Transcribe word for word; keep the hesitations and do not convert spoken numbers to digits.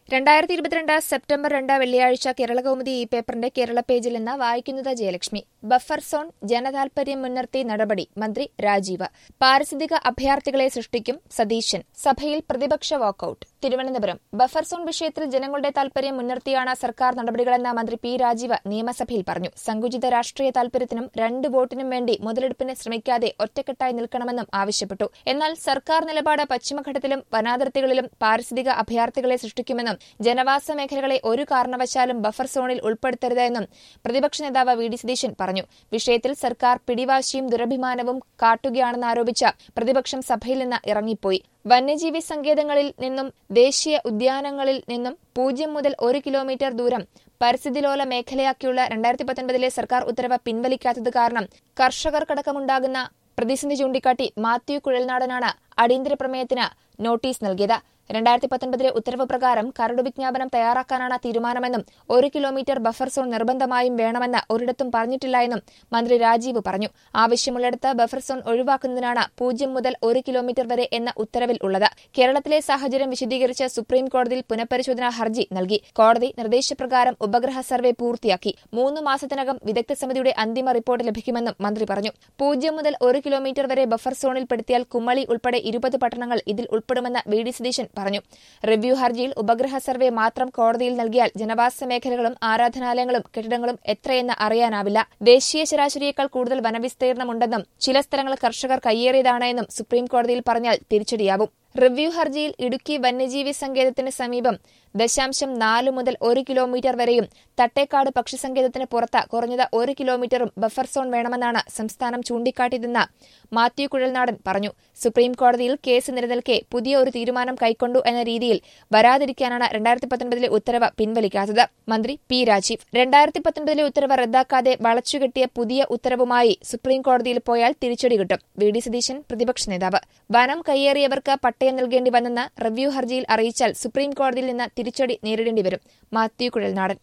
രണ്ടായിരത്തി ഇരുപത്തിരണ്ട് സെപ്റ്റംബർ രണ്ട് വെള്ളിയാഴ്ച കേരളകൗമുദി ഈ പേപ്പറിന്റെ കേരള പേജിൽ നിന്ന് വായിക്കുന്നത് ജയലക്ഷ്മി. ബഫർ സോൺ ജനതാൽപര്യം മുൻനിർത്തി നടപടി മന്ത്രി രാജീവ്. പാരിസ്ഥിതിക അഭയാർത്ഥികളെ സൃഷ്ടിക്കും സതീശൻ. സഭയിൽ പ്രതിപക്ഷ വാക്കൌട്ട്. തിരുവനന്തപുരം. ബഫർ സോൺ വിഷയത്തിൽ ജനങ്ങളുടെ താൽപര്യം മുൻനിർത്തിയാണ് സർക്കാർ നടപടികളെന്ന് മന്ത്രി പി രാജീവ് നിയമസഭയിൽ പറഞ്ഞു. സങ്കുചിത രാഷ്ട്രീയ താൽപര്യത്തിനും രണ്ട് വോട്ടിനും വേണ്ടി മുതലെടുപ്പിന് ശ്രമിക്കാതെ ഒറ്റക്കെട്ടായി നിൽക്കണമെന്നും ആവശ്യപ്പെട്ടു. എന്നാൽ സർക്കാർ നിലപാട് പശ്ചിമഘട്ടത്തിലും വനാതിർത്തികളിലും പാരിസ്ഥിതിക അഭയാർത്ഥികളെ സൃഷ്ടിക്കുമെന്നും ജനവാസ മേഖലകളെ ഒരു കാരണവശാലും ബഫർ സോണിൽ ഉൾപ്പെടുത്തരുതെന്നും പ്രതിപക്ഷ നേതാവ് വി ഡി സതീശൻ പറഞ്ഞു. വിഷയത്തിൽ സർക്കാർ പിടിവാശിയും ദുരഭിമാനവും കാട്ടുകയാണെന്നാരോപിച്ച് പ്രതിപക്ഷം സഭയിൽ നിന്ന് ഇറങ്ങിപ്പോയി. വന്യജീവി സങ്കേതങ്ങളിൽ നിന്നും ദേശീയ ഉദ്യാനങ്ങളിൽ നിന്നും പൂജ്യം മുതൽ ഒരു കിലോമീറ്റർ ദൂരം പരിസ്ഥിതിലോല മേഖലയാക്കിയുള്ള രണ്ടായിരത്തി പത്തൊൻപതിലെ സർക്കാർ ഉത്തരവ് പിൻവലിക്കാത്തത് കാരണം കർഷകർക്കടക്കമുണ്ടാകുന്ന പ്രതിസന്ധി ചൂണ്ടിക്കാട്ടി മാത്യു കുഴൽനാടനാണ് അടിയന്തര പ്രമേയത്തിന് നോട്ടീസ് നൽകിയത്. രണ്ടായിരത്തി പത്തൊൻപതിലെ ഉത്തരവ് പ്രകാരം കരട് വിജ്ഞാപനം തയ്യാറാക്കാനാണ് തീരുമാനമെന്നും ഒരു കിലോമീറ്റർ ബഫർ സോൺ നിർബന്ധമായും വേണമെന്ന് ഒരിടത്തും പറഞ്ഞിട്ടില്ല എന്നും മന്ത്രി രാജീവ് പറഞ്ഞു. ആവശ്യമുള്ളിടത്ത് ബഫർ സോൺ ഒഴിവാക്കുന്നതിനാണ് പൂജ്യം മുതൽ ഒരു കിലോമീറ്റർ വരെ എന്ന ഉത്തരവിൽ ഉള്ളത്. കേരളത്തിലെ സാഹചര്യം വിശദീകരിച്ച് സുപ്രീം കോടതിയിൽ പുനഃപരിശോധനാ ഹർജി നൽകി. കോടതി നിർദ്ദേശപ്രകാരം ഉപഗ്രഹ സർവേ പൂർത്തിയാക്കി. മൂന്ന് മാസത്തിനകം വിദഗ്ധ സമിതിയുടെ അന്തിമ റിപ്പോർട്ട് ലഭിക്കുമെന്നും മന്ത്രി പറഞ്ഞു. പൂജ്യം മുതൽ ഒരു കിലോമീറ്റർ വരെ ബഫർ സോണിൽപ്പെടുത്തിയാൽ കുമളി ഉൾപ്പെടെ ഇരുപത് പട്ടണങ്ങൾ ഇതിൽ ഉൾപ്പെടുമെന്ന് വി ഡി സതീശൻ പറഞ്ഞു. റിവ്യൂ ഹർജിയിൽ ഉപഗ്രഹ സർവേ മാത്രം കോടതിയിൽ നൽകിയാൽ ജനവാസ മേഖലകളും ആരാധനാലയങ്ങളും കെട്ടിടങ്ങളും എത്രയെന്ന് അറിയാനാവില്ല. ദേശീയ ശരാശരിയേക്കാൾ കൂടുതൽ വനവിസ്തീർണമുണ്ടെന്നും ചില സ്ഥലങ്ങൾ കർഷകർ കയ്യേറിയതാണ് എന്നും സുപ്രീം കോടതിയിൽ പറഞ്ഞാൽ തിരിച്ചടിയാവും. റിവ്യൂ ഹർജിയിൽ ഇടുക്കി വന്യജീവി സങ്കേതത്തിന് സമീപം ദശാംശം നാല് മുതൽ ഒരു കിലോമീറ്റർ വരെയും തട്ടേക്കാട് പക്ഷിസങ്കേതത്തിന് പുറത്ത് കുറഞ്ഞത് ഒരു കിലോമീറ്ററും ബഫർ സോൺ വേണമെന്നാണ് സംസ്ഥാനം ചൂണ്ടിക്കാട്ടിയതെന്ന് മാത്യു കുഴൽനാടൻ പറഞ്ഞു. സുപ്രീം കോടതിയിൽ കേസ് നിലനിൽക്കെ പുതിയ ഒരു തീരുമാനം കൈക്കൊണ്ടു എന്ന രീതിയിൽ വരാതിരിക്കാനാണ് രണ്ടായിരത്തി പത്തൊൻപതിലെ ഉത്തരവ് പിൻവലിക്കാത്തത്. മന്ത്രി പി രാജീവ്. രണ്ടായിരത്തി പത്തൊൻപതിലെ ഉത്തരവ് റദ്ദാക്കാതെ വളച്ചുകെട്ടിയ പുതിയ ഉത്തരവുമായി സുപ്രീം കോടതിയിൽ പോയാൽ തിരിച്ചടി കിട്ടും. വി ഡി സതീശൻ പ്രതിപക്ഷ നേതാവ്. വനം കയ്യേറിയവർക്ക് പട്ടയം നൽകേണ്ടി വന്നെന്ന് റിവ്യൂ ഹർജിയിൽ അറിയിച്ചാൽ സുപ്രീം കോടതിയിൽ നിന്ന് തിരിച്ചടി നേരിടേണ്ടി വരും. മാത്യു കുഴൽനാടൻ.